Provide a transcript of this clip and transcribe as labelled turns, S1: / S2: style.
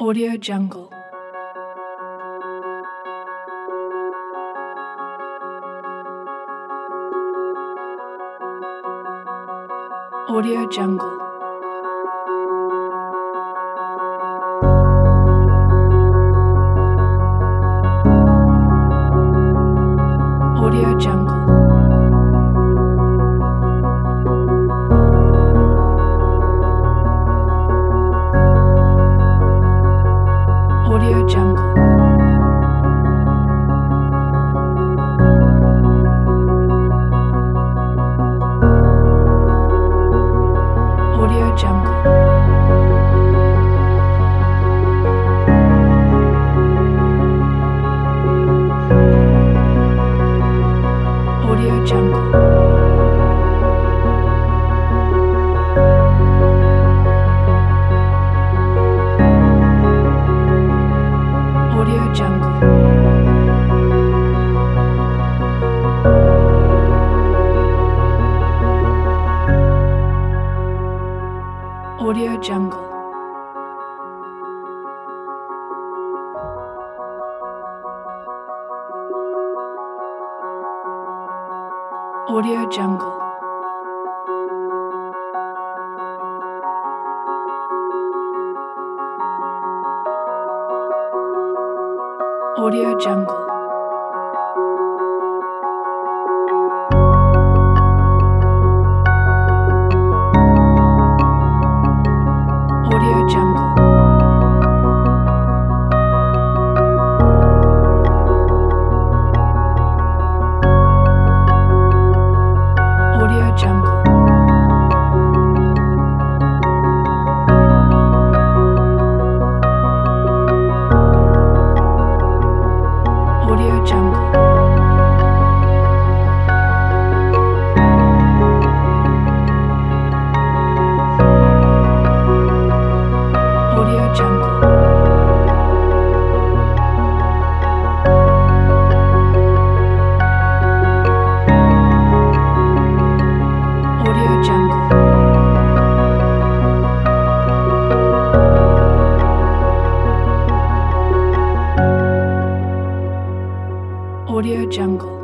S1: Audio Jungle. Audio Jungle. Audio Jungle. Audio Jungle. Audio Jungle. Audio Jungle. Audio Jungle. Audio Jungle. Audio Jungle. Audio Jungle. Audio Jungle. Audio Jungle. Audio Jungle. Audio Jungle. Audio Jungle. Audio Jungle.